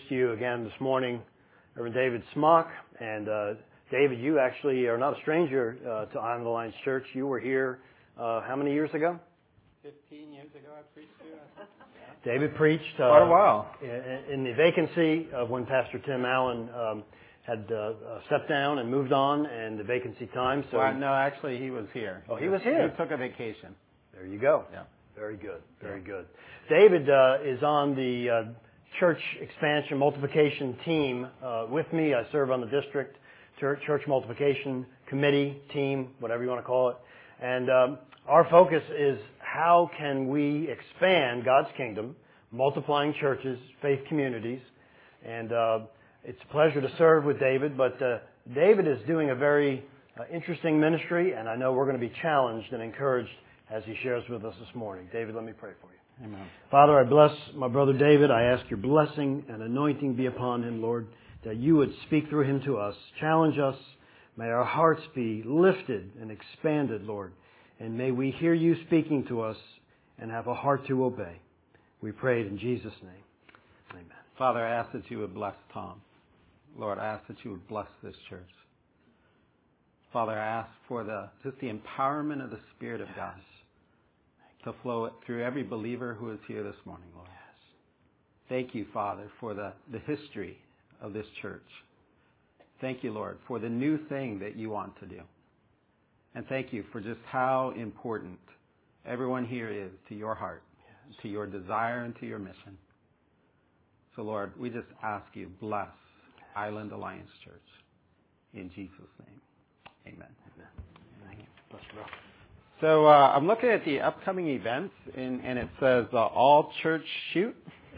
to you again this morning, Reverend David Smock. And David, you actually are not a stranger to Island Alliance Church. You were here how many years ago? 15 years ago I preached here. David preached quite a while in the vacancy of when Pastor Tim Allen had stepped down and moved on, and the vacancy time. So no, actually he was here. Oh, he was here. He took a vacation. There you go. Yeah. Very good. Very good. David is on the church expansion multiplication team with me. I serve on the district church multiplication committee team, whatever you want to call it. And our focus is how can we expand God's kingdom, multiplying churches, faith communities. And it's a pleasure to serve with David, but David is doing a very interesting ministry, and I know we're going to be challenged and encouraged as he shares with us this morning. David, let me pray for you. Amen. Father, I bless my brother David. I ask your blessing and anointing be upon him, Lord, that you would speak through him to us, challenge us. May our hearts be lifted and expanded, Lord, and may we hear you speaking to us and have a heart to obey. We pray it in Jesus' name. Amen. Father, I ask that you would bless Tom. Lord, I ask that you would bless this church. Father, I ask for just the empowerment of the Spirit of God to flow through every believer who is here this morning, Lord. Yes. Thank you, Father, for the history of this church. Thank you, Lord, for the new thing that you want to do. And thank you for just how important everyone here is to your heart, to your desire, and to your mission. So, Lord, we just ask you, bless Island Alliance Church. In Jesus' name, amen. Amen. Thank you. Bless you, bro. So I'm looking at the upcoming events, and it says All Church Shoot.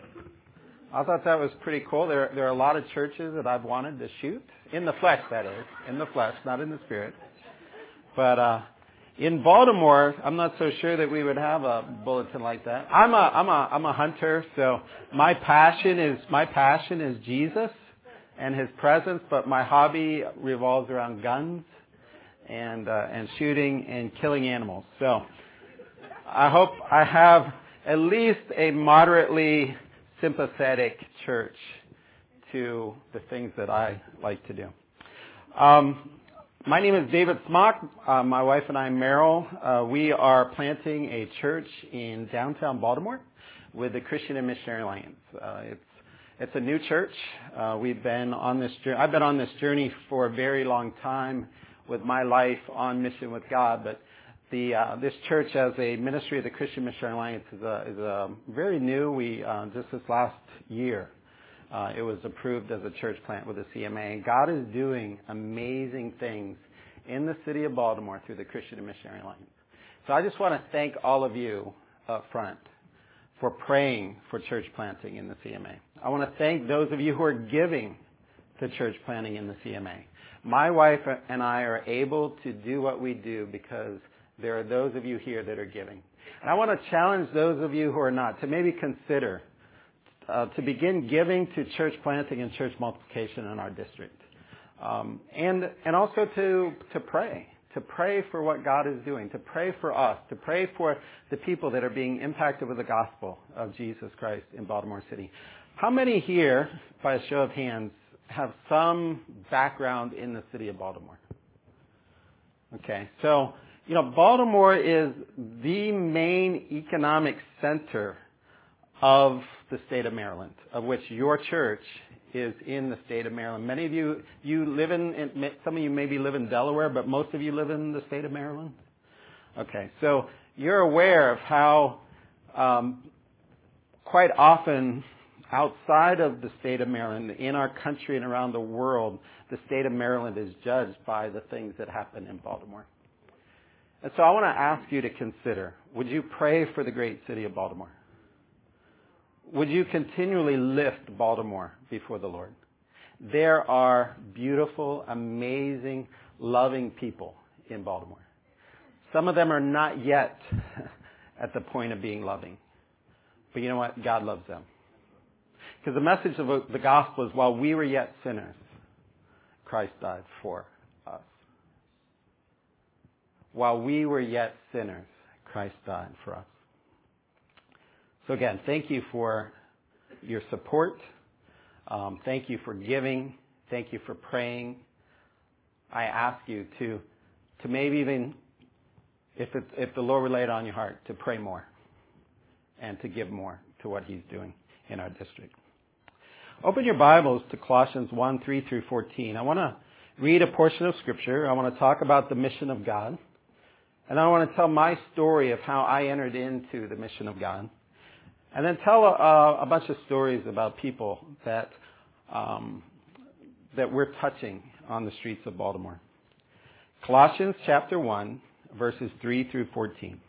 I thought that was pretty cool. There are a lot of churches that I've wanted to shoot, in the flesh, that is, in the flesh, not in the spirit. But in Baltimore, I'm not so sure that we would have a bulletin like that. I'm a hunter, so my passion is Jesus and His presence, but my hobby revolves around guns and shooting and killing animals. So I hope I have at least a moderately sympathetic church to the things that I like to do. My name is David Smock. My wife and I, Meryl, we are planting a church in downtown Baltimore with the Christian and Missionary Alliance. It's a new church. I've been on this journey for a very long time with my life on mission with God, but this church as a ministry of the Christian Missionary Alliance is very new. We just this last year, it was approved as a church plant with the CMA. And God is doing amazing things in the city of Baltimore through the Christian and Missionary Alliance. So I just want to thank all of you up front for praying for church planting in the CMA. I want to thank those of you who are giving to church planting in the CMA. My wife and I are able to do what we do because there are those of you here that are giving. And I want to challenge those of you who are not to maybe consider to begin giving to church planting and church multiplication in our district. And also to pray for what God is doing, to pray for us, to pray for the people that are being impacted with the gospel of Jesus Christ in Baltimore City. How many here, by a show of hands, have some background in the city of Baltimore? Okay, so, Baltimore is the main economic center of the state of Maryland, of which your church is in the state of Maryland. Many of you live some of you maybe live in Delaware, but most of you live in the state of Maryland? Okay, so you're aware of how quite often outside of the state of Maryland, in our country and around the world, the state of Maryland is judged by the things that happen in Baltimore. And so I want to ask you to consider, would you pray for the great city of Baltimore? Would you continually lift Baltimore before the Lord? There are beautiful, amazing, loving people in Baltimore. Some of them are not yet at the point of being loving. But you know what? God loves them. Because the message of the gospel is, while we were yet sinners, Christ died for us. While we were yet sinners, Christ died for us. So again, thank you for your support. Thank you for giving. Thank you for praying. I ask you to maybe even, if the Lord would lay it on your heart, to pray more and to give more to what He's doing in our district. Open your Bibles to Colossians 1, 3 through 14. I want to read a portion of Scripture. I want to talk about the mission of God. And I want to tell my story of how I entered into the mission of God. And then tell a bunch of stories about people that we're touching on the streets of Baltimore. Colossians chapter 1, verses 3 through 14.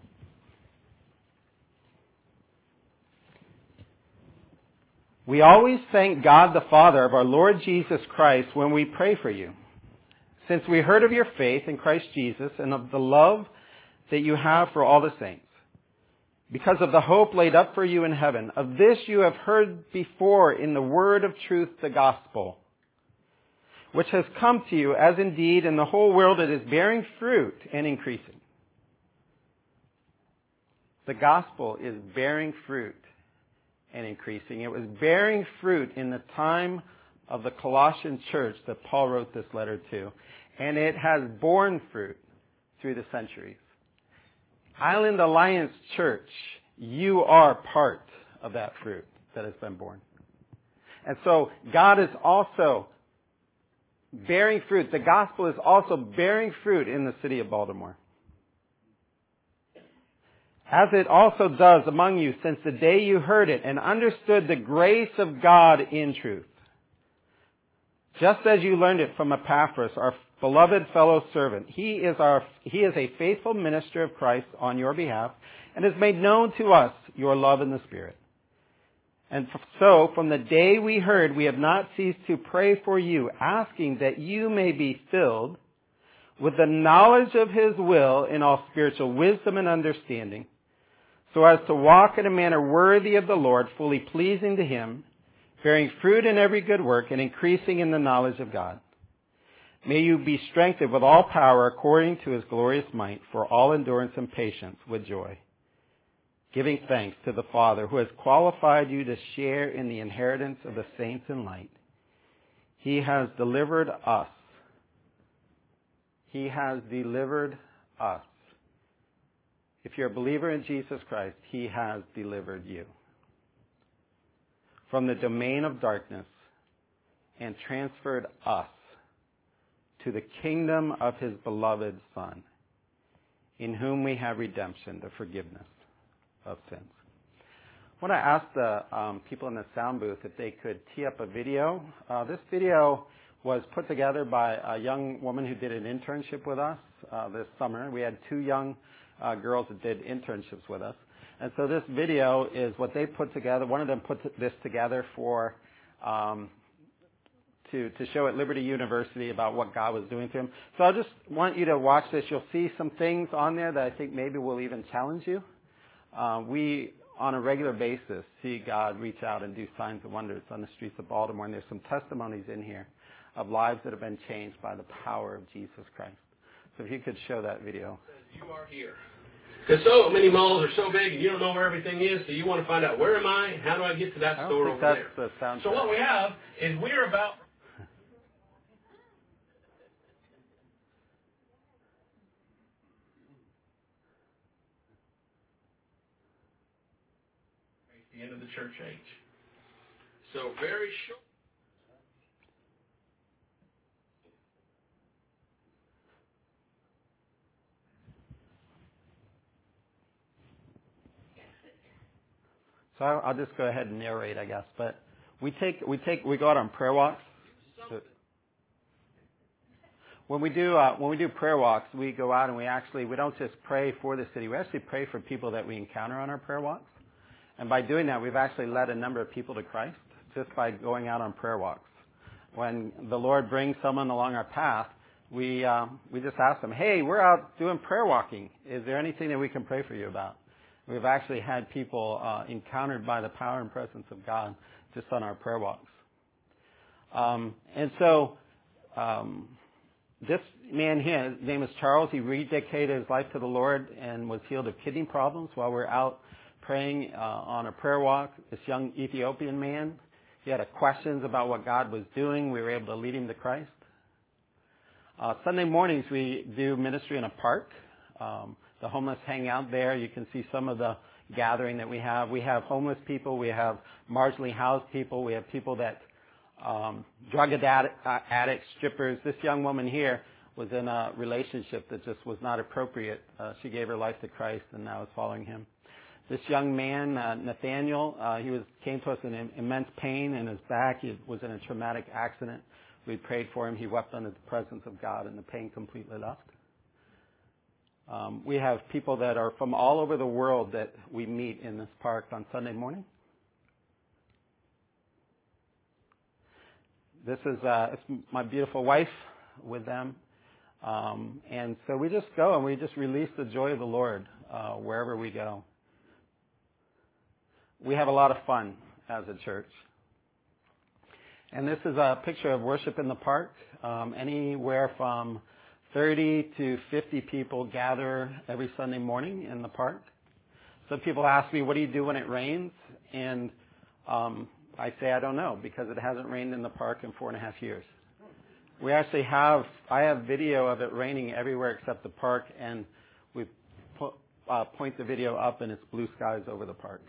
We always thank God the Father of our Lord Jesus Christ when we pray for you, since we heard of your faith in Christ Jesus and of the love that you have for all the saints. Because of the hope laid up for you in heaven, of this you have heard before in the word of truth, the gospel, which has come to you, as indeed in the whole world it is bearing fruit and increasing. The gospel is bearing fruit and increasing. It was bearing fruit in the time of the Colossian church that Paul wrote this letter to, and it has borne fruit through the centuries. Island Alliance Church, you are part of that fruit that has been born. And so God is also bearing fruit. The gospel is also bearing fruit in the city of Baltimore, as it also does among you since the day you heard it and understood the grace of God in truth. Just as you learned it from Epaphras, our beloved fellow servant. He is a faithful minister of Christ on your behalf and has made known to us your love in the Spirit. And so, from the day we heard, we have not ceased to pray for you, asking that you may be filled with the knowledge of His will in all spiritual wisdom and understanding, so as to walk in a manner worthy of the Lord, fully pleasing to Him, bearing fruit in every good work and increasing in the knowledge of God. May you be strengthened with all power according to His glorious might for all endurance and patience with joy, giving thanks to the Father who has qualified you to share in the inheritance of the saints in light. He has delivered us. He has delivered us. If you're a believer in Jesus Christ, He has delivered you from the domain of darkness and transferred us to the kingdom of His beloved Son, in whom we have redemption, the forgiveness of sins. I want to ask the people in the sound booth if they could tee up a video. This video was put together by a young woman who did an internship with us this summer. We had two young girls that did internships with us. And so this video is what they put together. One of them put this together for to show at Liberty University about what God was doing to him. So I just want you to watch this. You'll see some things on there that I think maybe will even challenge you. We, on a regular basis, see God reach out and do signs and wonders on the streets of Baltimore. And there's some testimonies in here of lives that have been changed by the power of Jesus Christ. So if you could show that video. You are here. Because so many malls are so big and you don't know where everything is, so you want to find out, where am I? How do I get to that store over there? The sound so what we have is we're about... the end of the church age. So very short. So I'll just go ahead and narrate, I guess. But we go out on prayer walks. When we do prayer walks, we go out and we don't just pray for the city. We actually pray for people that we encounter on our prayer walks. And by doing that, we've actually led a number of people to Christ just by going out on prayer walks. When the Lord brings someone along our path, we just ask them, hey, we're out doing prayer walking. Is there anything that we can pray for you about? We've actually had people encountered by the power and presence of God just on our prayer walks. This man here, his name is Charles. He rededicated his life to the Lord and was healed of kidney problems while we're out praying on a prayer walk. This young Ethiopian man, he had questions about what God was doing. We were able to lead him to Christ. Sunday mornings we do ministry in a park. The homeless hang out there. You can see some of the gathering that we have. We have homeless people. We have marginally housed people. We have people that drug addicts, strippers. This young woman here was in a relationship that just was not appropriate. She gave her life to Christ and now is following him. This young man, Nathaniel, he came to us in immense pain in his back. He was in a traumatic accident. We prayed for him. He wept under the presence of God, and the pain completely left. We have people that are from all over the world that we meet in this park on Sunday morning. This is it's my beautiful wife with them. And so we just go and we just release the joy of the Lord wherever we go. We have a lot of fun as a church. And this is a picture of worship in the park. Anywhere from 30 to 50 people gather every Sunday morning in the park. Some people ask me, what do you do when it rains? And I say, I don't know, because it hasn't rained in the park in 4.5 years. We actually I have video of it raining everywhere except the park, and we point the video up and it's blue skies over the park.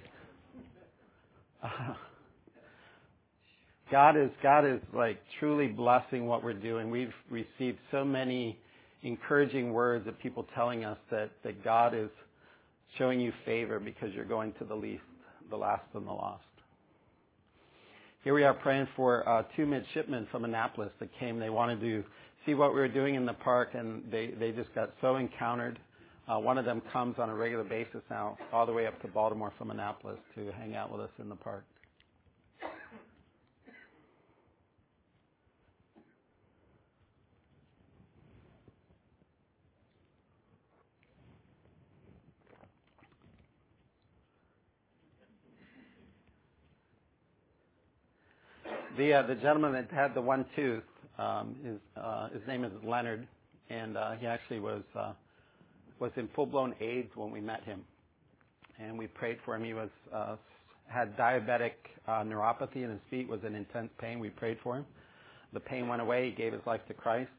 God is like truly blessing what we're doing. We've received so many encouraging words of people telling us that God is showing you favor because you're going to the least, the last and the lost. Here we are praying for 2 midshipmen from Annapolis that came. They wanted to see what we were doing in the park, and they just got so encountered. One of them comes on a regular basis now all the way up to Baltimore from Annapolis to hang out with us in the park. The gentleman that had the one tooth, his name is Leonard, and he actually was in full-blown AIDS when we met him, and we prayed for him. He had diabetic neuropathy in his feet, was in intense pain. We prayed for him. The pain went away. He gave his life to Christ.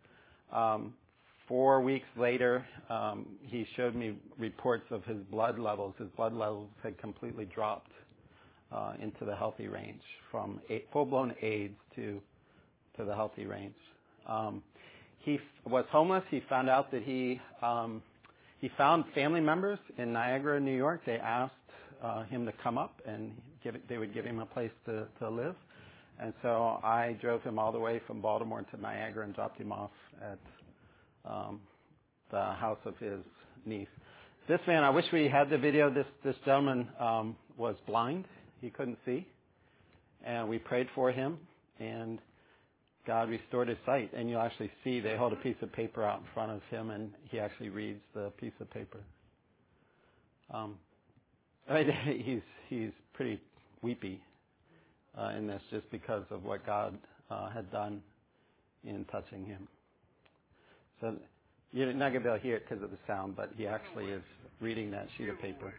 4 weeks later, he showed me reports of his blood levels. His blood levels had completely dropped into the healthy range, from full-blown AIDS to the healthy range. He was homeless. He found out that he found family members in Niagara, New York. They asked him to come up and they would give him a place to live. And so I drove him all the way from Baltimore to Niagara and dropped him off at the house of his niece. This man, I wish we had the video. This gentleman was blind. He couldn't see. And we prayed for him, and God restored his sight. And you'll actually see they hold a piece of paper out in front of him, and he actually reads the piece of paper. He's pretty weepy in this, just because of what God had done in touching him. So you're not going to be able to hear it because of the sound, but he actually is reading that sheet of paper.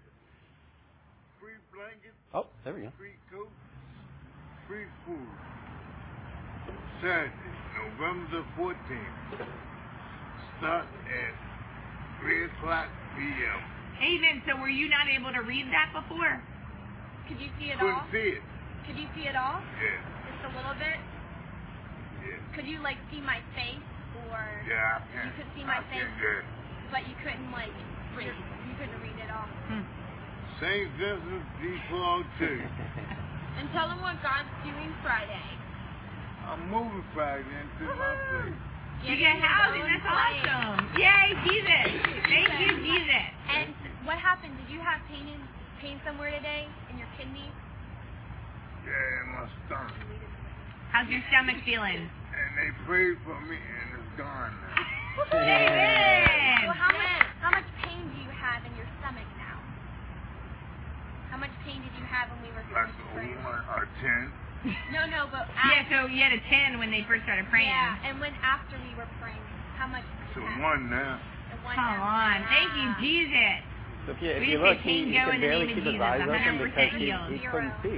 Free blankets. Oh, there we go. Free coats. Free food. Saturday, November the 14th. Start at 3:00 p.m. Amen. So were you not able to read that before? Could you see it all? Couldn't see it. Could you see it all? Yeah. Just a little bit? Yeah. Could you, see my face? Or Yeah, I can. you could see my face, Yeah. but you couldn't, read. You couldn't read it all. St. Vincent de Paul Church. And tell them what God's doing Friday. I'm moving Friday into my place. You get housing. That's awesome. Yay, Jesus. Thank you, Jesus. And what happened? Did you have pain somewhere today in your kidney? Yeah, in my stomach. How's your stomach feeling? And they prayed for me, and it's gone now. Amen. Well, how much pain do you have in your stomach now? How much pain did you have when we were Like praying? a 1 or 10. No, but Yeah, so you had a 10 when they first started praying. Yeah, and after we were praying, how much So did you have? 1 now. The one Come on. Thank you, Jesus. So if We you just look, say, he "Go can in the barely name of keep his Jesus, eyes open 100% because he healed." couldn't see.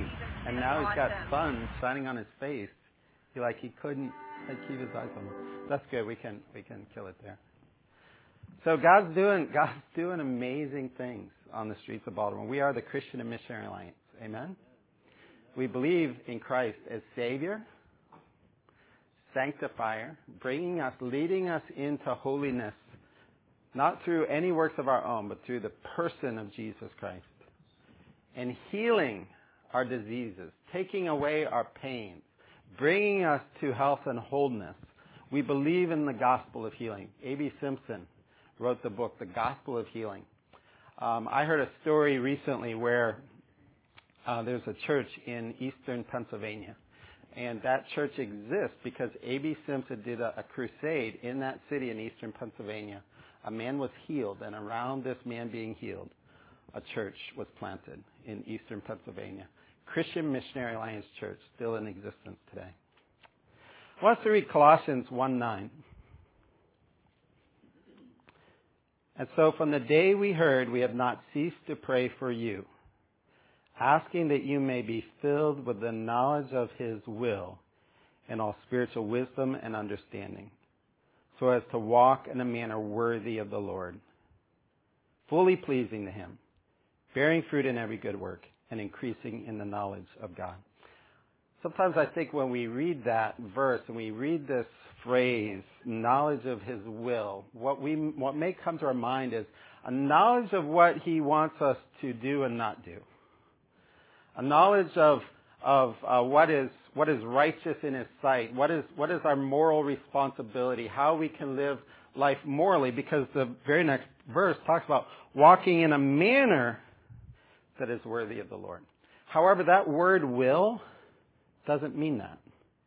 And now he's got sun shining on his face. He couldn't keep his eyes on him. That's good. We can kill it there. So God's doing amazing things on the streets of Baltimore. We are the Christian and Missionary Alliance. Amen? We believe in Christ as Savior, Sanctifier, leading us into holiness, not through any works of our own, but through the person of Jesus Christ. And healing our diseases, taking away our pains, bringing us to health and wholeness. We believe in the gospel of healing. A.B. Simpson wrote the book, The Gospel of Healing. I heard a story recently where there's a church in eastern Pennsylvania. And that church exists because A.B. Simpson did a crusade in that city in eastern Pennsylvania. A man was healed, and around this man being healed, a church was planted in eastern Pennsylvania. Christian Missionary Alliance Church, still in existence today. I want us to read Colossians 1:9. And so from the day we heard, we have not ceased to pray for you, asking that you may be filled with the knowledge of His will and all spiritual wisdom and understanding, so as to walk in a manner worthy of the Lord, fully pleasing to Him, bearing fruit in every good work, and increasing in the knowledge of God. Sometimes I think when we read that verse and we read this phrase, knowledge of His will, what may come to our mind is a knowledge of what He wants us to do and not do. A knowledge of what is righteous in His sight, what is our moral responsibility, how we can live life morally, because the very next verse talks about walking in a manner that is worthy of the Lord. However, that word will doesn't mean that.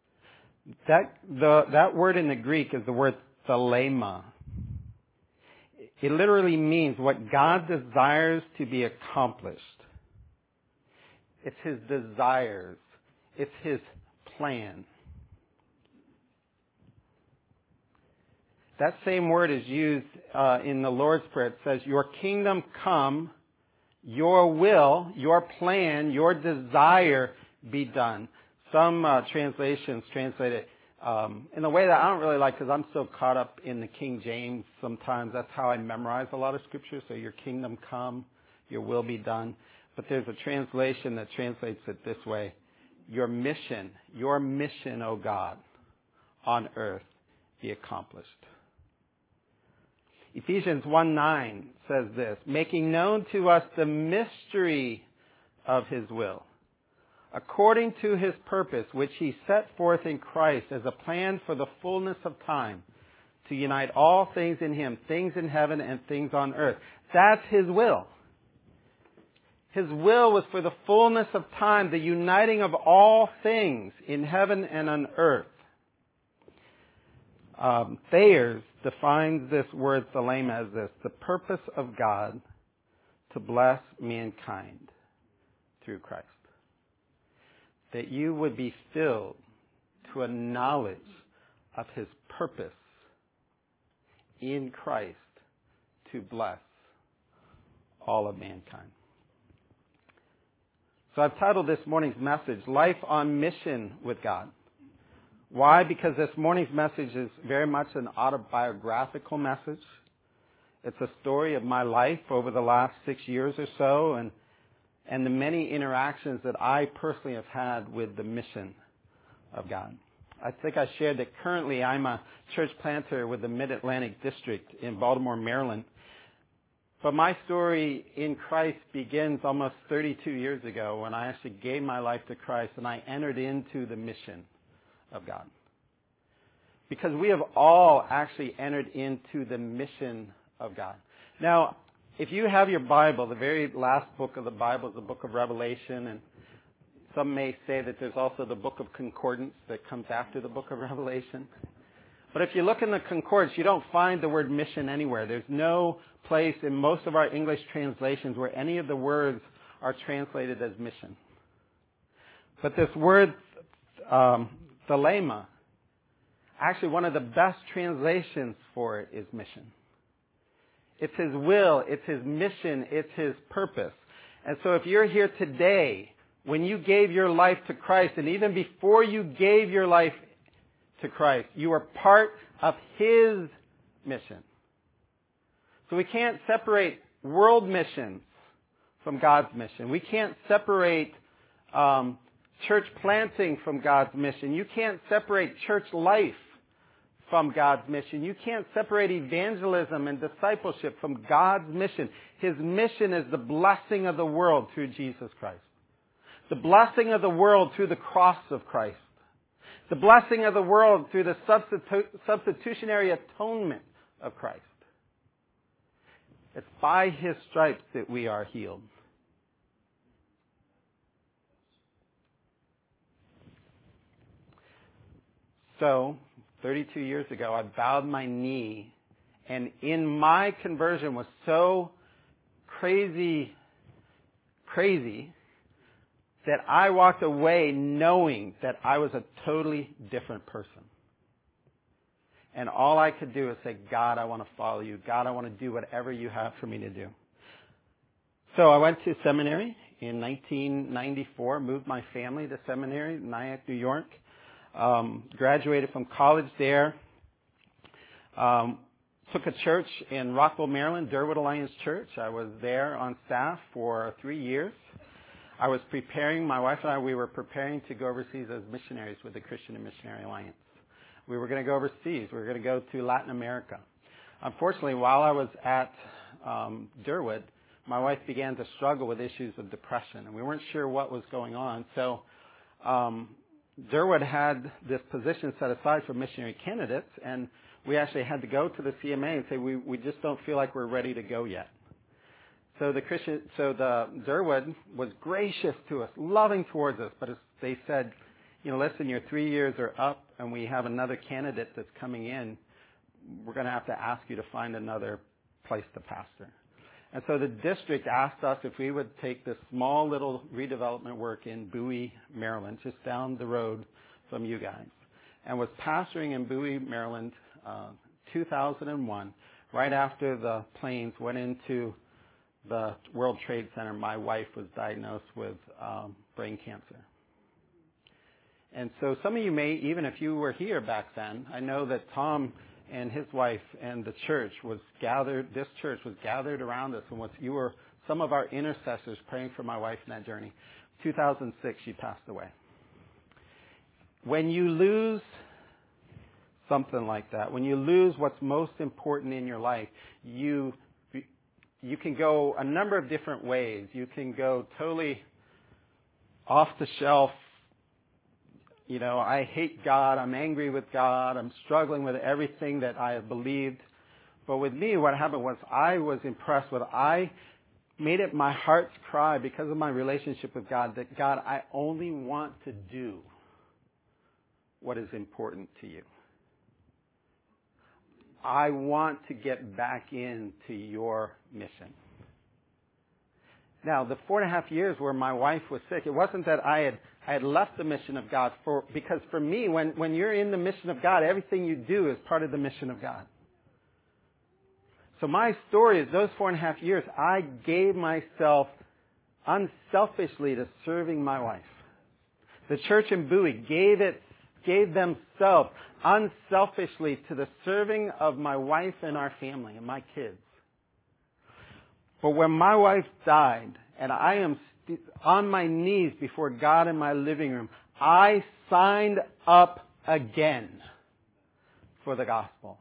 That word in the Greek is the word thelema. It literally means what God desires to be accomplished. It's His desires. It's His plan. That same word is used in the Lord's Prayer. It says, your kingdom come, your will, your plan, your desire be done. Some translations translate it in a way that I don't really like, because I'm so caught up in the King James sometimes. That's how I memorize a lot of scripture. So your kingdom come, your will be done. But there's a translation that translates it this way. Your mission, O God, on earth be accomplished. Ephesians 1:9 says this, making known to us the mystery of His will, according to His purpose, which He set forth in Christ as a plan for the fullness of time, to unite all things in Him, things in heaven and things on earth. That's His will. His will was for the fullness of time, the uniting of all things in heaven and on earth. Thayers defines this word thelema as this, the purpose of God to bless mankind through Christ. That you would be filled to a knowledge of His purpose in Christ to bless all of mankind. So I've titled this morning's message, Life on Mission with God. Why? Because this morning's message is very much an autobiographical message. It's a story of my life over the last 6 years or so, and the many interactions that I personally have had with the mission of God. I think I shared that currently I'm a church planter with the Mid-Atlantic District in Baltimore, Maryland. But my story in Christ begins almost 32 years ago when I actually gave my life to Christ and I entered into the mission of God. Because we have all actually entered into the mission of God. Now, if you have your Bible, the very last book of the Bible is the book of Revelation, and some may say that there's also the book of Concordance that comes after the book of Revelation. But if you look in the Concordance, you don't find the word mission anywhere. There's no place in most of our English translations where any of the words are translated as mission. But this word, thelema, actually one of the best translations for it is mission. It's His will, it's His mission, it's His purpose. And so if you're here today when you gave your life to Christ, and even before you gave your life to Christ, you were part of His mission. So we can't separate world missions from God's mission. We can't separate church planting from God's mission. You can't separate church life from God's mission. You can't separate evangelism and discipleship from God's mission. His mission is the blessing of the world through Jesus Christ. The blessing of the world through the cross of Christ. The blessing of the world through the substitutionary atonement of Christ. It's by His stripes that we are healed. So, 32 years ago, I bowed my knee, and in my conversion was so crazy that I walked away knowing that I was a totally different person. And all I could do is say, God, I want to follow you. God, I want to do whatever you have for me to do. So I went to seminary in 1994, moved my family to seminary in Nyack, New York. Graduated from college there. Took a church in Rockville, Maryland, Durwood Alliance Church. I was there on staff for 3 years. I was preparing, my wife and I, we were preparing to go overseas as missionaries with the Christian and Missionary Alliance. We were going to go overseas. We were going to go to Latin America. Unfortunately, while I was at Durwood, my wife began to struggle with issues of depression, and we weren't sure what was going on. So Durwood had this position set aside for missionary candidates, and we actually had to go to the CMA and say, we just don't feel like we're ready to go yet. So the Durwood was gracious to us, loving towards us, but they said, listen, your 3 years are up, and we have another candidate that's coming in. We're going to have to ask you to find another place to pastor. And so the district asked us if we would take this small little redevelopment work in Bowie, Maryland, just down the road from you guys, and was pastoring in Bowie, Maryland, 2001, right after the planes went into the World Trade Center. My wife was diagnosed with brain cancer. And so some of you may, even if you were here back then, I know that Tom and his wife and the church was gathered, this church was gathered around us, and you were some of our intercessors praying for my wife in that journey. 2006, she passed away. When you lose something like that, when you lose what's most important in your life, you can go a number of different ways. You can go totally off the shelf. I hate God, I'm angry with God, I'm struggling with everything that I have believed. But with me, what happened was I was impressed with, I made it my heart's cry because of my relationship with God, that God, I only want to do what is important to you. I want to get back into your mission. Now, the 4.5 years where my wife was sick, it wasn't that I had left the mission of God, because for me, when you're in the mission of God, everything you do is part of the mission of God. So my story is those 4.5 years, I gave myself unselfishly to serving my wife. The church in Bowie gave themselves unselfishly to the serving of my wife and our family and my kids. But when my wife died, and I am on my knees before God in my living room, I signed up again for the gospel.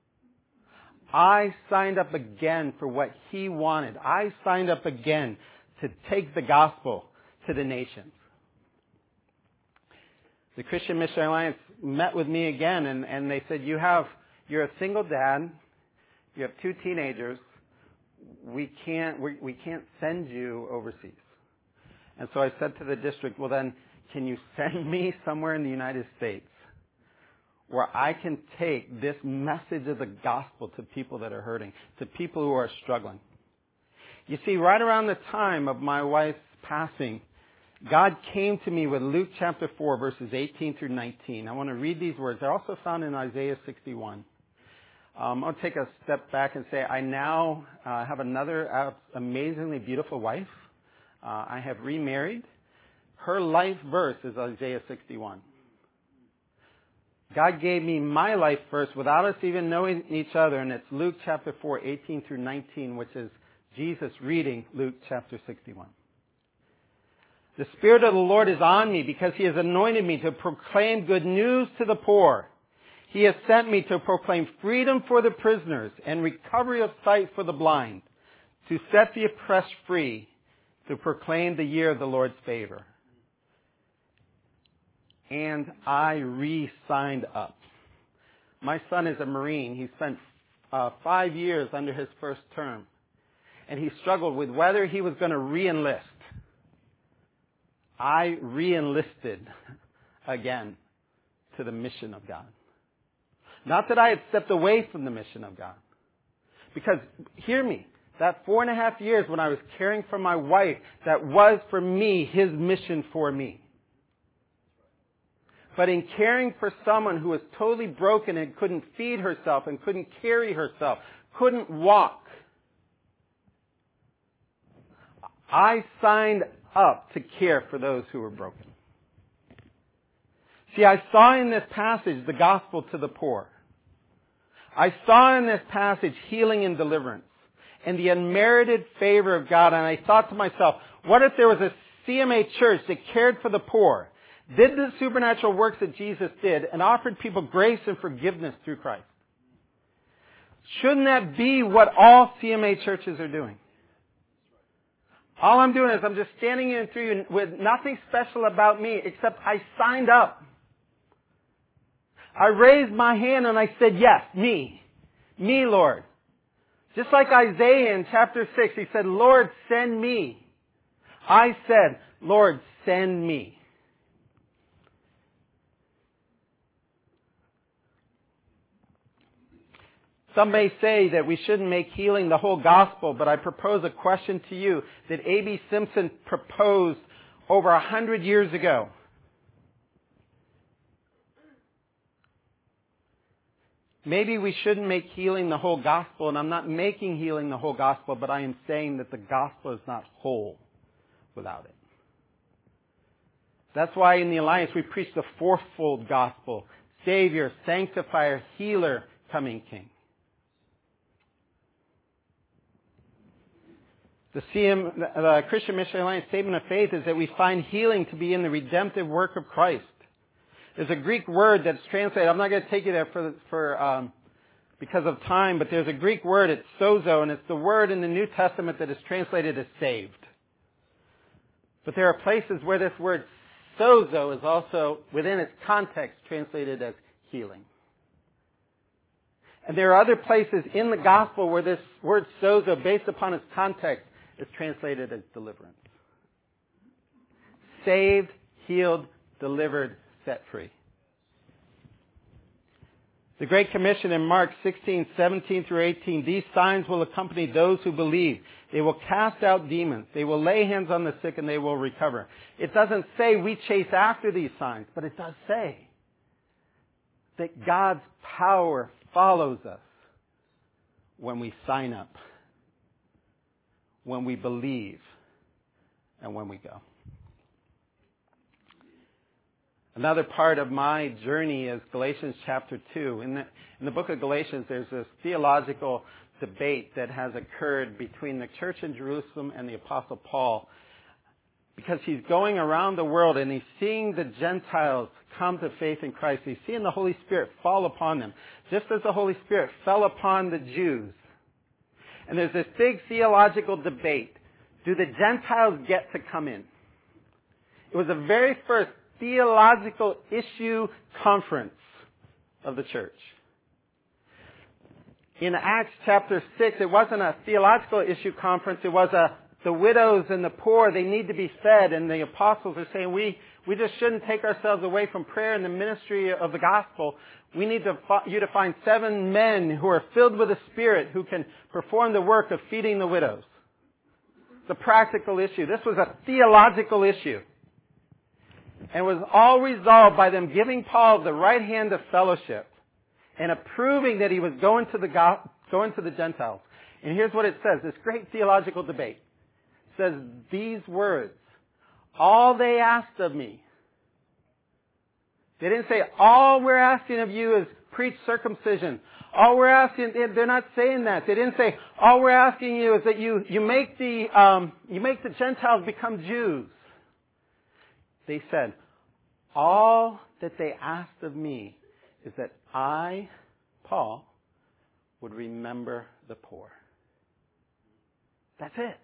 I signed up again for what He wanted. I signed up again to take the gospel to the nations. The Christian Missionary Alliance met with me again, and they said, you're a single dad, you have 2 teenagers, we can't send you overseas. And so I said to the district, well then, can you send me somewhere in the United States where I can take this message of the gospel to people that are hurting, to people who are struggling? You see, right around the time of my wife's passing, God came to me with Luke chapter 4, verses 18 through 19. I want to read these words. They're also found in Isaiah 61. I'll take a step back and say I now have another amazingly beautiful wife. I have remarried. her life verse is Isaiah 61. God gave me my life verse without us even knowing each other, and it's Luke chapter 4, 18 through 19, which is Jesus reading Luke chapter 61. The Spirit of the Lord is on me because He has anointed me to proclaim good news to the poor. He has sent me to proclaim freedom for the prisoners and recovery of sight for the blind, to set the oppressed free, to proclaim the year of the Lord's favor. And I re-signed up. My son is a Marine. He spent 5 years under his first term. And he struggled with whether he was going to re-enlist. I re-enlisted again to the mission of God. Not that I had stepped away from the mission of God. Because, hear me, that 4.5 years when I was caring for my wife, that was for me His mission for me. But in caring for someone who was totally broken and couldn't feed herself and couldn't carry herself, couldn't walk, I signed up to care for those who were broken. See, I saw in this passage the gospel to the poor. I saw in this passage healing and deliverance and the unmerited favor of God. And I thought to myself, what if there was a CMA church that cared for the poor, did the supernatural works that Jesus did, and offered people grace and forgiveness through Christ? Shouldn't that be what all CMA churches are doing? All I'm doing is I'm just standing in through you with nothing special about me except I signed up. I raised my hand and I said, yes, me. Me, Lord. Just like Isaiah in chapter 6, he said, Lord, send me. I said, Lord, send me. Some may say that we shouldn't make healing the whole gospel, but I propose a question to you that A.B. Simpson proposed over 100 years ago. Maybe we shouldn't make healing the whole gospel, and I'm not making healing the whole gospel, but I am saying that the gospel is not whole without it. That's why in the Alliance we preach the fourfold gospel: Savior, Sanctifier, Healer, Coming King. The Christian Missionary Alliance statement of faith is that we find healing to be in the redemptive work of Christ. There's a Greek word that's translated. I'm not going to take you there because of time, but there's a Greek word, it's sozo, and it's the word in the New Testament that is translated as saved. But there are places where this word sozo is also, within its context, translated as healing. And there are other places in the gospel where this word sozo, based upon its context, is translated as deliverance. Saved, healed, delivered, set free. The Great Commission in Mark 16, 17 through 18, these signs will accompany those who believe. They will cast out demons. They will lay hands on the sick and they will recover. It doesn't say we chase after these signs, but it does say that God's power follows us when we sign up, when we believe, and when we go. Another part of my journey is Galatians chapter 2. In the book of Galatians, there's this theological debate that has occurred between the church in Jerusalem and the Apostle Paul, because he's going around the world and he's seeing the Gentiles come to faith in Christ. He's seeing the Holy Spirit fall upon them, just as the Holy Spirit fell upon the Jews. And there's this big theological debate. Do the Gentiles get to come in? It was the very first theological issue conference of the church. In Acts chapter 6, it wasn't a theological issue conference. It was the widows and the poor, they need to be fed. And the apostles are saying, we just shouldn't take ourselves away from prayer and the ministry of the gospel. We need you to find 7 men who are filled with the Spirit who can perform the work of feeding the widows. It's a practical issue. This was a theological issue. And was all resolved by them giving Paul the right hand of fellowship and approving that he was going to the Gentiles. And here's what it says, this great theological debate. It says, these words all they asked of me. They didn't say, all we're asking of you is preach circumcision. All we're asking, they're not saying that. They didn't say, all we're asking you is that you make the Gentiles become Jews. They said, all that they asked of me is that I, Paul, would remember the poor. That's it.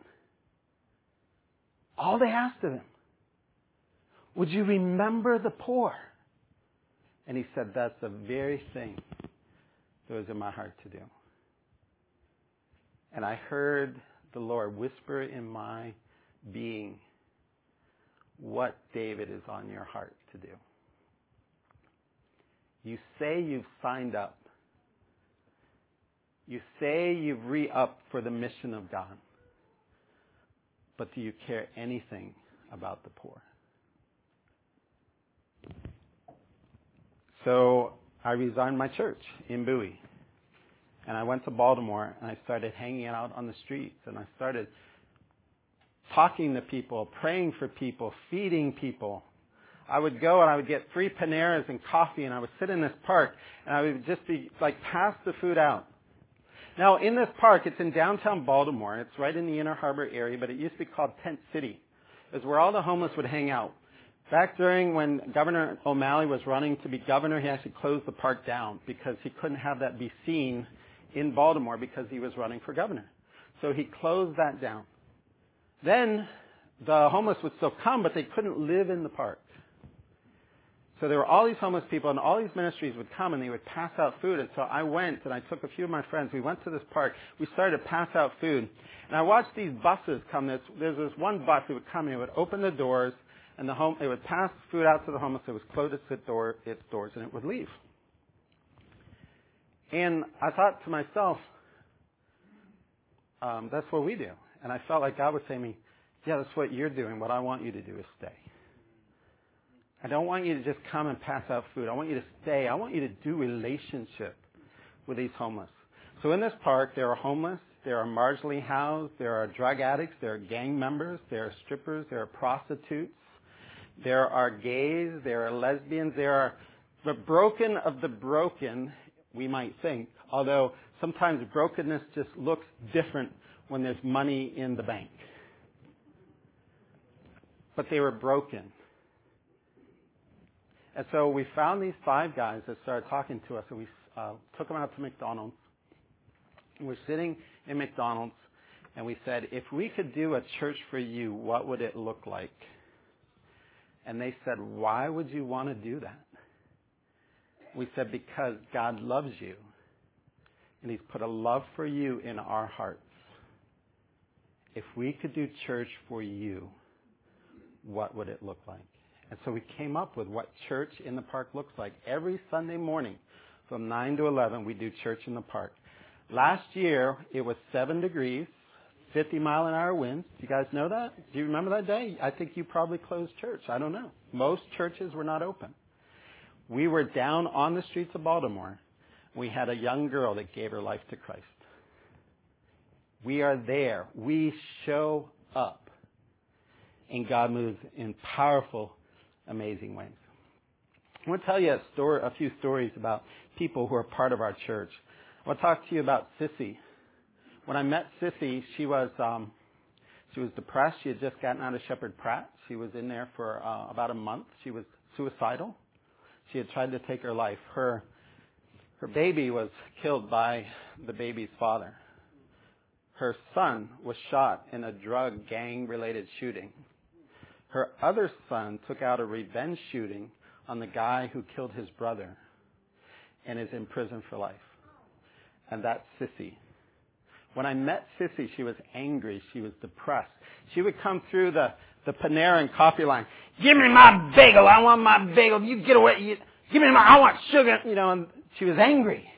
All they asked of him. Would you remember the poor? And he said, that's the very thing that was in my heart to do. And I heard the Lord whisper in my being, what, David, is on your heart to do? You say you've signed up. You say you've re-upped for the mission of God. But do you care anything about the poor? So I resigned my church in Bowie. And I went to Baltimore and I started hanging out on the streets. And I started talking to people, praying for people, feeding people. I would go and I would get free Paneras and coffee, and I would sit in this park and I would just be like, pass the food out. Now in this park, it's in downtown Baltimore. It's right in the Inner Harbor area, but it used to be called Tent City. It was where all the homeless would hang out. Back during when Governor O'Malley was running to be governor, he actually closed the park down because he couldn't have that be seen in Baltimore because he was running for governor. So he closed that down. Then the homeless would still come, but they couldn't live in the park. So there were all these homeless people, and all these ministries would come, and they would pass out food. And so I went, and I took a few of my friends. We went to this park. We started to pass out food. And I watched these buses come. There's this one bus that would come, and it would open the doors, and it would pass food out to the homeless. It would close its doors, and it would leave. And I thought to myself, that's what we do. And I felt like God was saying to me, yeah, that's what you're doing. What I want you to do is stay. I don't want you to just come and pass out food. I want you to stay. I want you to do relationship with these homeless. So in this park, there are homeless, there are marginally housed, there are drug addicts, there are gang members, there are strippers, there are prostitutes, there are gays, there are lesbians, there are the broken of the broken, we might think, although sometimes brokenness just looks different when there's money in the bank. But they were broken. And so we found these 5 guys that started talking to us, and we took them out to McDonald's. And we're sitting in McDonald's, and we said, if we could do a church for you, what would it look like? And they said, why would you want to do that? We said, because God loves you, and He's put a love for you in our hearts. If we could do church for you, what would it look like? And so we came up with what church in the park looks like. Every Sunday morning from 9 to 11, we do church in the park. Last year, it was 7 degrees, 50-mile-an-hour winds. Do you guys know that? Do you remember that day? I think you probably closed church. I don't know. Most churches were not open. We were down on the streets of Baltimore. We had a young girl that gave her life to Christ. We are there. We show up. And God moves in powerful, amazing ways. I want to tell you a few stories about people who are part of our church. I want to talk to you about Sissy. When I met Sissy, she was depressed. She had just gotten out of Shepherd Pratt. She was in there for about a month. She was suicidal. She had tried to take her life. Her baby was killed by the baby's father. Her son was shot in a drug gang-related shooting. Her other son took out a revenge shooting on the guy who killed his brother and is in prison for life. And that's Sissy. When I met Sissy, she was angry. She was depressed. She would come through the Panera and coffee line. Give me my bagel. I want my bagel. You get away. Give me I want sugar. And she was angry.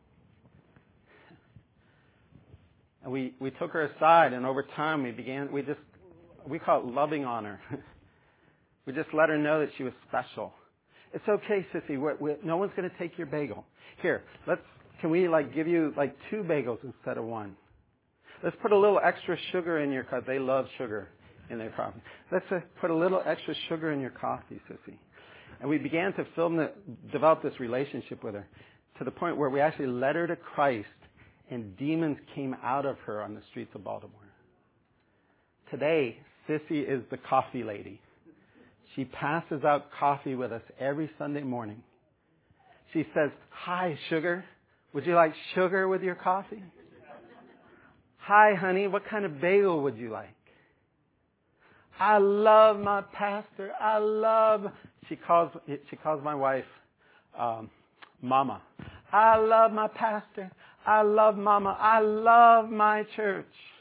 And we took her aside, and over time we call it loving on her. We just let her know that she was special. It's okay, Sissy. No one's going to take your bagel. Here, can we give you 2 bagels instead of 1? Let's put a little extra sugar in your, because they love sugar. in their coffee. Let's put a little extra sugar in your coffee, Sissy. And we began to develop this relationship with her to the point where we actually led her to Christ, and demons came out of her on the streets of Baltimore. Today, Sissy is the coffee lady. She passes out coffee with us every Sunday morning. She says, "Hi, sugar. Would you like sugar with your coffee? Hi, honey. What kind of bagel would you like? I love my pastor. She calls my wife, Mama. I love my pastor. I love Mama. I love my church."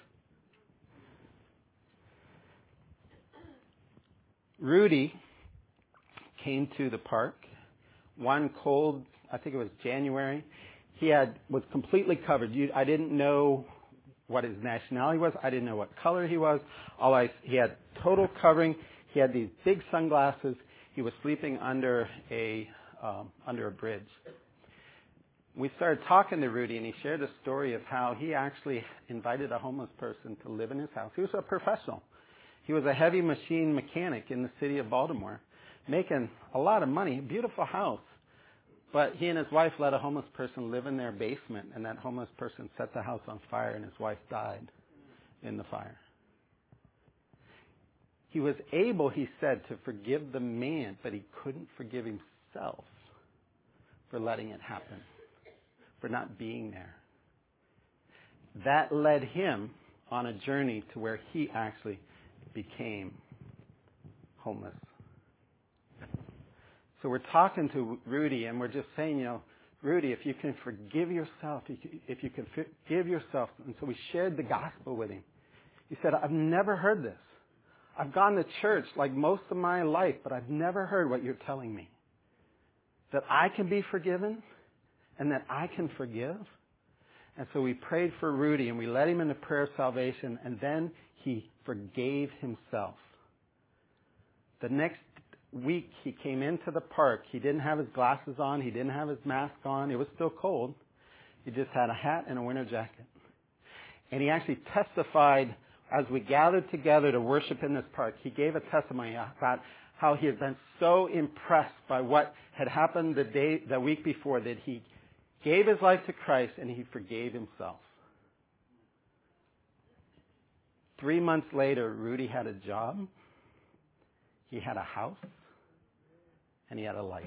Rudy came to the park one cold, I think it was January. He was completely covered. I didn't know what his nationality was. I didn't know what color he was. He had total covering. He had these big sunglasses. He was sleeping under a bridge. We started talking to Rudy, and he shared a story of how he actually invited a homeless person to live in his house. He was a professional. He was a heavy machine mechanic in the city of Baltimore, making a lot of money, beautiful house. But he and his wife let a homeless person live in their basement, and that homeless person set the house on fire, and his wife died in the fire. He was able, he said, to forgive the man, but he couldn't forgive himself for letting it happen, for not being there. That led him on a journey to where he actually became homeless. So we're talking to Rudy, and we're just saying, Rudy, if you can forgive yourself, if you can forgive yourself. And so we shared the gospel with him. He said, "I've never heard this. I've gone to church like most of my life, but I've never heard what you're telling me. That I can be forgiven and that I can forgive." And so we prayed for Rudy, and we led him into prayer of salvation, and then he forgave himself. The next week he came into the park. He didn't have his glasses on. He didn't have his mask on. It was still cold. He just had a hat and a winter jacket. And he actually testified as we gathered together to worship in this park. He gave a testimony about how he had been so impressed by what had happened the week before that he gave his life to Christ and he forgave himself. 3 months later, Rudy had a job, he had a house, and he had a life.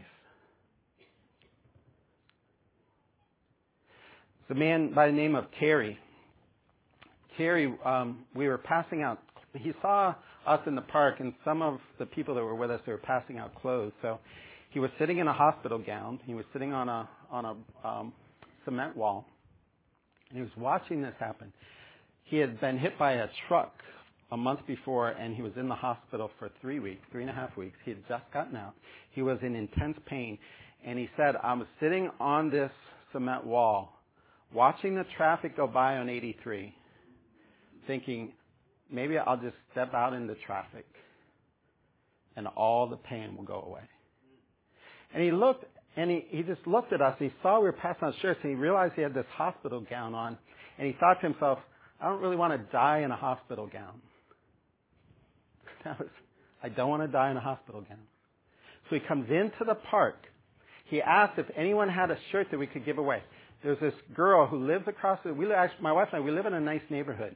It's a man by the name of Terry. Terry, we were passing out. He saw us in the park, and some of the people that were with us, they were passing out clothes. So he was sitting in a hospital gown. He was sitting on a cement wall, and he was watching this happen. He had been hit by a truck a month before, and he was in the hospital for 3.5 weeks. He had just gotten out. He was in intense pain, and he said, "I was sitting on this cement wall, watching the traffic go by on 83, thinking, maybe I'll just step out into traffic, and all the pain will go away." And he looked, and he just looked at us, and he saw we were passing out shirts, and he realized he had this hospital gown on, and he thought to himself, "I don't really want to die in a hospital gown. I don't want to die in a hospital gown." So he comes into the park. He asked if anyone had a shirt that we could give away. There's this girl who lives across my wife and I, we live in a nice neighborhood.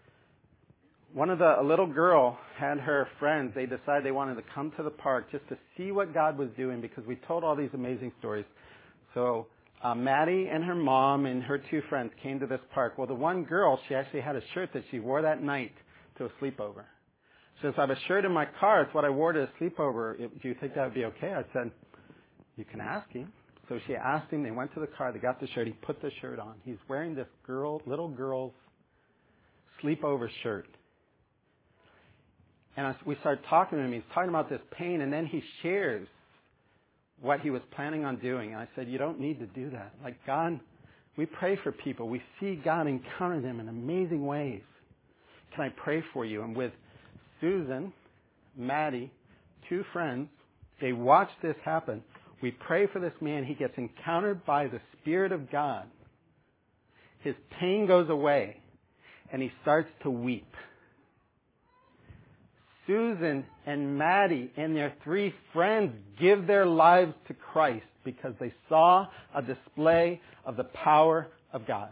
A little girl had her friends. They decided they wanted to come to the park just to see what God was doing because we told all these amazing stories. So Maddie and her mom and her 2 friends came to this park. Well, the one girl, she actually had a shirt that she wore that night to a sleepover. She says, "I have a shirt in my car. It's what I wore to a sleepover. Do you think that would be okay?" I said, "You can ask him." So she asked him. They went to the car. They got the shirt. He put the shirt on. He's wearing this little girl's sleepover shirt. And we started talking to him. He's talking about this pain, and then he shares what he was planning on doing. And I said, "You don't need to do that. Like God, we pray for people. We see God encounter them in amazing ways. Can I pray for you?" And with Susan, Maddie, 2 friends, they watch this happen. We pray for this man. He gets encountered by the Spirit of God. His pain goes away, and he starts to weep. Susan and Maddie and their 3 friends give their lives to Christ because they saw a display of the power of God.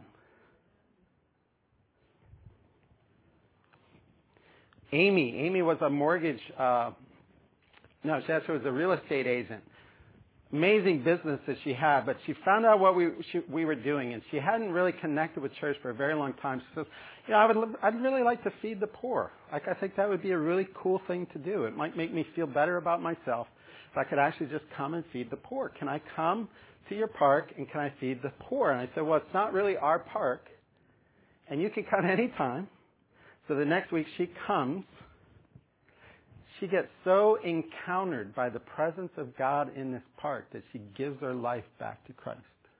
Amy was a mortgage, she was a real estate agent. Amazing business that she had, but she found out what we were doing, and she hadn't really connected with church for a very long time. She says, I'd really like to feed the poor. Like, I think that would be a really cool thing to do. It might make me feel better about myself if I could actually just come and feed the poor. Can I come to your park and can I feed the poor? And I said, well, it's not really our park, and you can come anytime. So the next week she comes. She gets so encountered by the presence of God in this park that she gives her life back to Christ.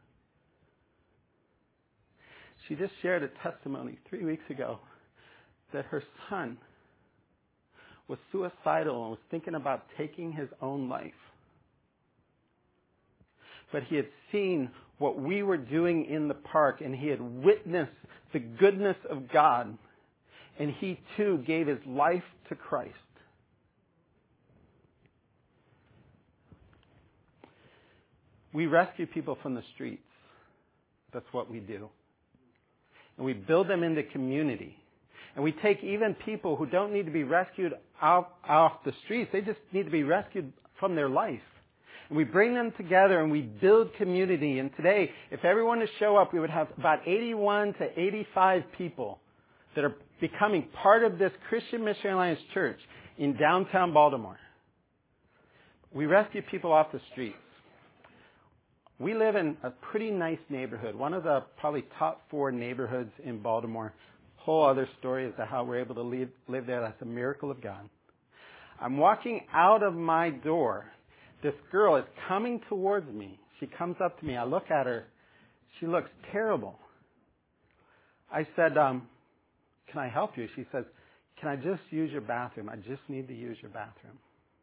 She just shared a testimony 3 weeks ago that her son was suicidal and was thinking about taking his own life. But he had seen what we were doing in the park, and he had witnessed the goodness of God, and he too gave his life to Christ. We rescue people from the streets. That's what we do. And we build them into community. And we take even people who don't need to be rescued off the streets. They just need to be rescued from their life. And we bring them together and we build community. And today, if everyone to show up, we would have about 81 to 85 people that are becoming part of this Christian Missionary Alliance Church in downtown Baltimore. We rescue people off the streets. We live in a pretty nice neighborhood, one of the probably top 4 neighborhoods in Baltimore. Whole other story as to how we're able to live there. That's a miracle of God. I'm walking out of my door. This girl is coming towards me. She comes up to me. I look at her. She looks terrible. I said, can I help you? She says, can I just use your bathroom? I just need to use your bathroom.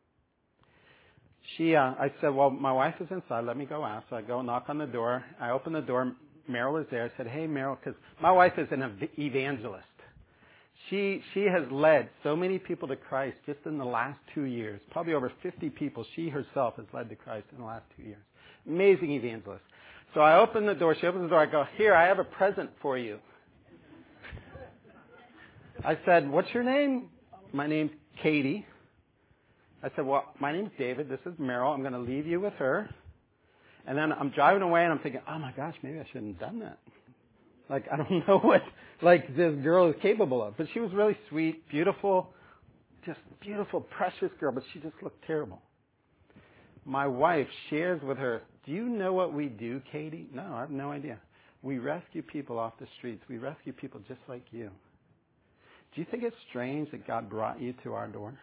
I said, well, my wife is inside. Let me go out. So I go knock on the door. I open the door. Meryl was there. I said, hey, Meryl, because my wife is an evangelist. She has led so many people to Christ just in the last 2 years. Probably over 50 people she herself has led to Christ in the last 2 years. Amazing evangelist. So I open the door. She opens the door. I go, here, I have a present for you. I said, what's your name? My name's Katie. I said, well, my name's David. This is Meryl. I'm going to leave you with her. And then I'm driving away and I'm thinking, oh my gosh, maybe I shouldn't have done that. Like, I don't know what, this girl is capable of. But she was really sweet, beautiful, just beautiful, precious girl, but she just looked terrible. My wife shares with her, do you know what we do, Katie? No, I have no idea. We rescue people off the streets. We rescue people just like you. Do you think it's strange that God brought you to our door?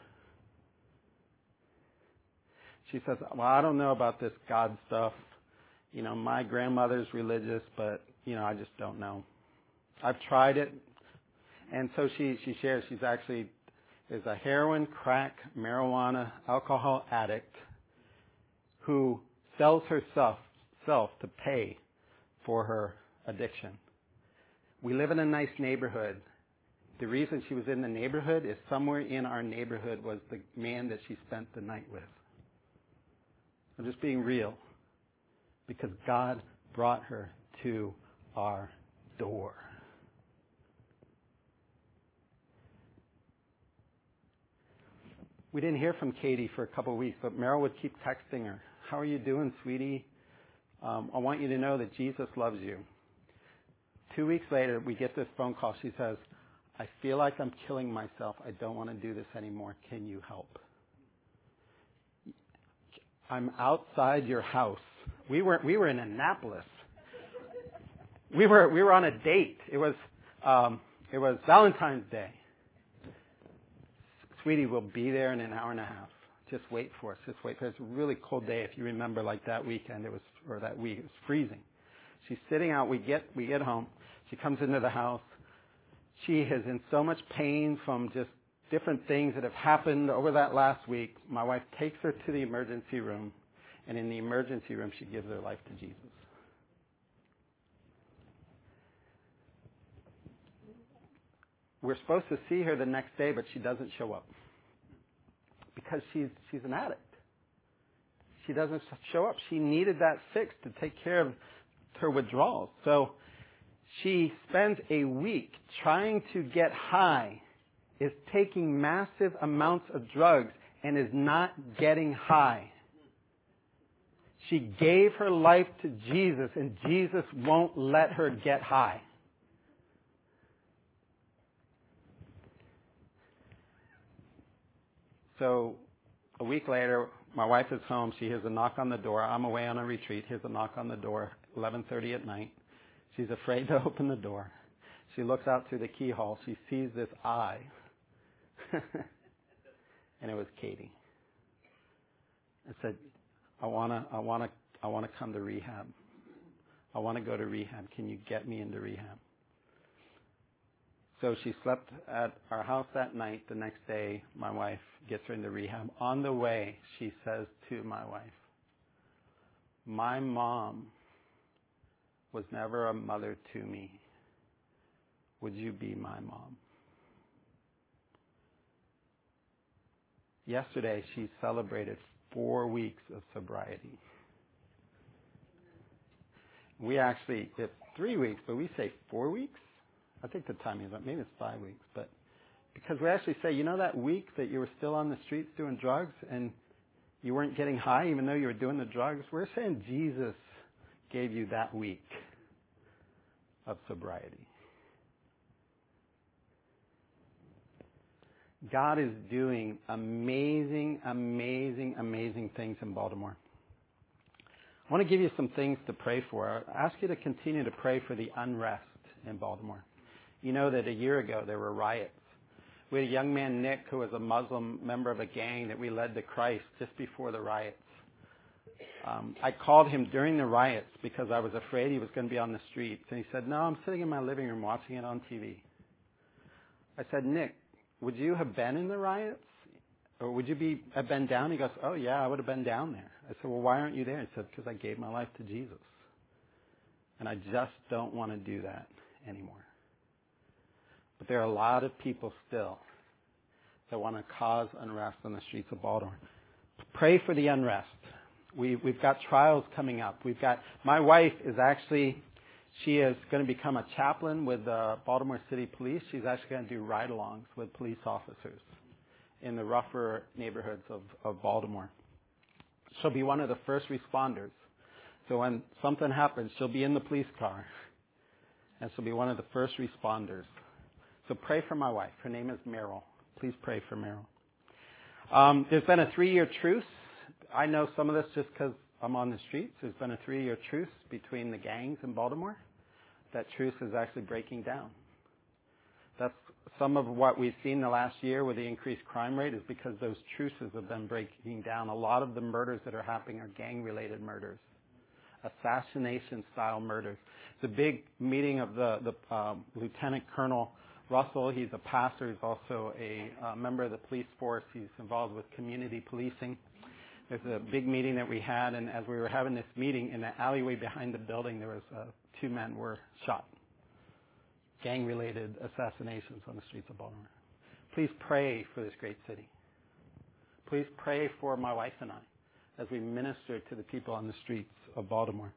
She says, well, I don't know about this God stuff. My grandmother's religious, but, I just don't know. I've tried it. And so she shares she's actually is a heroin, crack, marijuana, alcohol addict who sells herself to pay for her addiction. We live in a nice neighborhood. The reason she was in the neighborhood is somewhere in our neighborhood was the man that she spent the night with. I'm just being real. Because God brought her to our door. We didn't hear from Katie for a couple of weeks, but Meryl would keep texting her. How are you doing, sweetie? I want you to know that Jesus loves you. 2 weeks later, we get this phone call. She says, I feel like I'm killing myself. I don't want to do this anymore. Can you help? I'm outside your house. We were in Annapolis. We were on a date. It was Valentine's Day. Sweetie, we'll be there in an hour and a half. Just wait for us. Just wait. It's a really cold day. If you remember, like that weekend, that week, it was freezing. She's sitting out. We get home. She comes into the house. She is in so much pain from just different things that have happened over that last week. My wife takes her to the emergency room, and in the emergency room, she gives her life to Jesus. We're supposed to see her the next day, but she doesn't show up. because she's an addict. She doesn't show up. She needed that fix to take care of her withdrawals. So she spends a week trying to get high, is taking massive amounts of drugs, and is not getting high. She gave her life to Jesus, and Jesus won't let her get high. So a week later, my wife is home. She hears a knock on the door. I'm away on a retreat. Hears a knock on the door, 11:30 at night. She's afraid to open the door. She looks out through the keyhole. She sees this eye. And it was Katie. I said, I want to come to rehab. I want to go to rehab. Can you get me into rehab? So she slept at our house that night. The next day, my wife gets her into rehab. On the way, she says to my wife, my mom was never a mother to me. Would you be my mom? Yesterday, she celebrated 4 weeks of sobriety. We actually, it's 3 weeks, but we say 4 weeks? I think the timing is up. Maybe it's 5 weeks. But because we actually say, you know that week that you were still on the streets doing drugs and you weren't getting high even though you were doing the drugs? We're saying Jesus gave you that week of sobriety. God is doing amazing, amazing, amazing things in Baltimore. I want to give you some things to pray for. I ask you to continue to pray for the unrest in Baltimore. You know that a year ago there were riots. We had a young man, Nick, who was a Muslim member of a gang that we led to Christ just before the riots. I called him during the riots because I was afraid he was going to be on the streets. And he said, no, I'm sitting in my living room watching it on TV. I said, Nick, would you have been in the riots? Or would you have been down? He goes, oh, yeah, I would have been down there. I said, well, why aren't you there? He said, because I gave my life to Jesus. And I just don't want to do that anymore. But there are a lot of people still that want to cause unrest on the streets of Baltimore. Pray for the unrest. We've got trials coming up. My wife is actually, she is going to become a chaplain with the Baltimore City Police. She's actually going to do ride-alongs with police officers in the rougher neighborhoods of Baltimore. She'll be one of the first responders. So when something happens, she'll be in the police car, and she'll be one of the first responders. So pray for my wife. Her name is Meryl. Please pray for Meryl. There's been a 3-year truce. I know some of this just because I'm on the streets. There's been a 3-year truce between the gangs in Baltimore. That truce is actually breaking down. That's some of what we've seen the last year with the increased crime rate is because those truces have been breaking down. A lot of the murders that are happening are gang-related murders, assassination-style murders. It's a big meeting of the Lieutenant Colonel Russell. He's a pastor. He's also a member of the police force. He's involved with community policing. There's a big meeting that we had, and as we were having this meeting, in the alleyway behind the building, there was 2 men were shot. Gang-related assassinations on the streets of Baltimore. Please pray for this great city. Please pray for my wife and I as we minister to the people on the streets of Baltimore.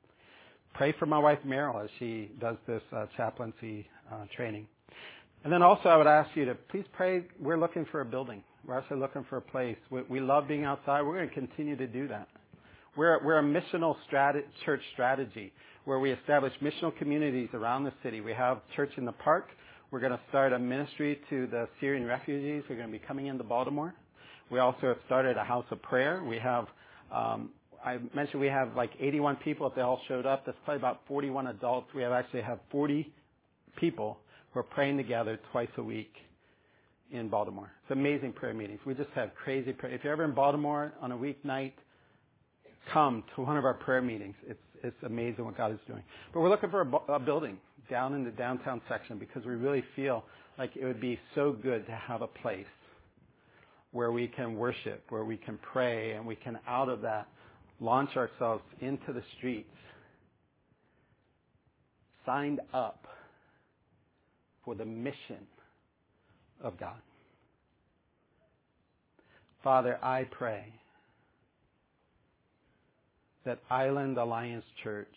Pray for my wife, Meryl, as she does this chaplaincy training. And then also I would ask you to please pray. We're looking for a building. We're actually looking for a place. We love being outside. We're going to continue to do that. We're a missional church strategy where we establish missional communities around the city. We have church in the park. We're going to start a ministry to the Syrian refugees who are going to be coming into Baltimore. We also have started a house of prayer. We have, I mentioned we have like 81 people. If they all showed up, that's probably about 41 adults. We actually have 40 people who are praying together twice a week in Baltimore. It's amazing prayer meetings. We just have crazy prayer. If you're ever in Baltimore on a weeknight, come to one of our prayer meetings. It's amazing what God is doing. But we're looking for a building down in the downtown section because we really feel like it would be so good to have a place where we can worship, where we can pray, and we can out of that launch ourselves into the streets, signed up for the mission of God. Father, I pray that Island Alliance Church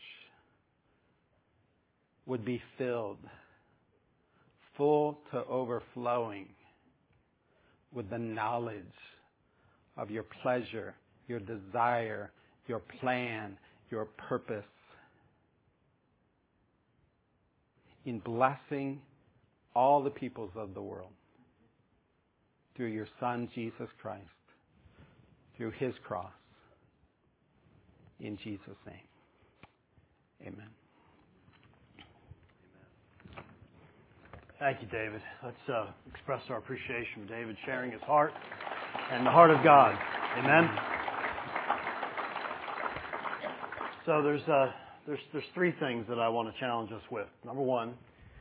would be filled, full to overflowing, with the knowledge of your pleasure, your desire, your plan, your purpose, in blessing all the peoples of the world through your Son, Jesus Christ, through His cross. In Jesus' name, amen. Thank you, David. Let's express our appreciation for David sharing his heart and the heart of God. Amen. So there's three things that I want to challenge us with. Number one,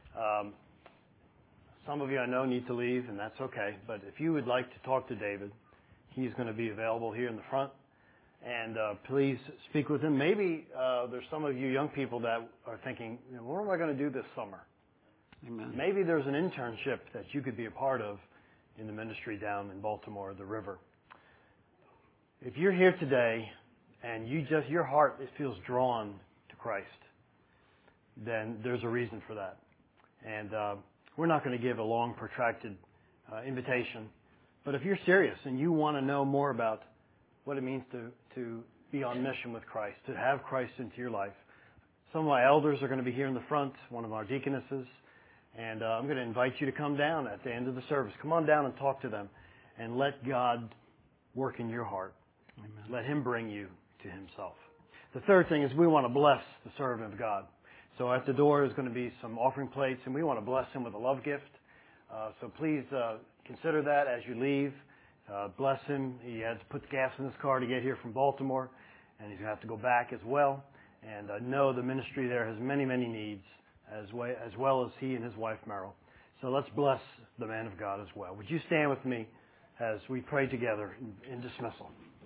some of you I know need to leave, and that's okay. But if you would like to talk to David, he's going to be available here in the front. And please speak with him. Maybe there's some of you young people that are thinking, what am I going to do this summer? Amen. Maybe there's an internship that you could be a part of in the ministry down in Baltimore, the river. If you're here today and your heart feels drawn to Christ, then there's a reason for that. And we're not going to give a long, protracted invitation. But if you're serious and you want to know more about what it means to be on mission with Christ, to have Christ into your life, some of my elders are going to be here in the front, one of our deaconesses, and I'm going to invite you to come down at the end of the service. Come on down and talk to them and let God work in your heart. Amen. Let Him bring you to Himself. The third thing is we want to bless the servant of God. So at the door is going to be some offering plates, and we want to bless him with a love gift. So please consider that as you leave. Bless him. He had to put gas in his car to get here from Baltimore, and he's going to have to go back as well. And I know the ministry there has many, many needs, as well as he and his wife, Merrill. So let's bless the man of God as well. Would you stand with me as we pray together in dismissal?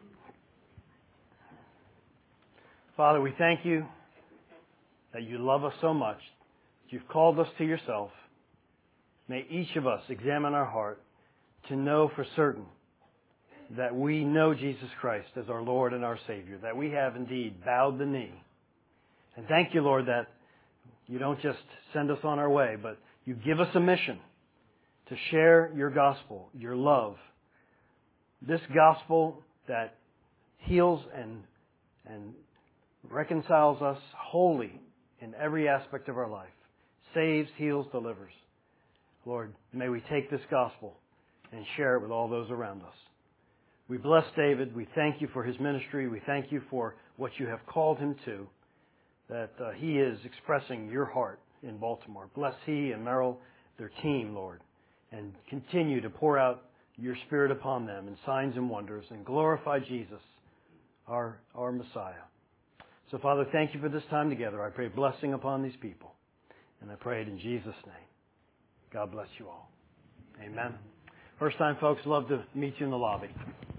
Father, we thank you that you love us so much, that you've called us to yourself. May each of us examine our heart to know for certain that we know Jesus Christ as our Lord and our Savior, that we have indeed bowed the knee. And thank you, Lord, that you don't just send us on our way, but you give us a mission to share your gospel, your love. This gospel that heals and reconciles us wholly in every aspect of our life. Saves, heals, delivers. Lord, may we take this gospel and share it with all those around us. We bless David. We thank you for his ministry. We thank you for what you have called him to, that he is expressing your heart in Baltimore. Bless he and Merrill, their team, Lord, and continue to pour out your Spirit upon them in signs and wonders, and glorify Jesus, our Messiah. So, Father, thank you for this time together. I pray blessing upon these people. And I pray it in Jesus' name. God bless you all. Amen. First time folks, love to meet you in the lobby.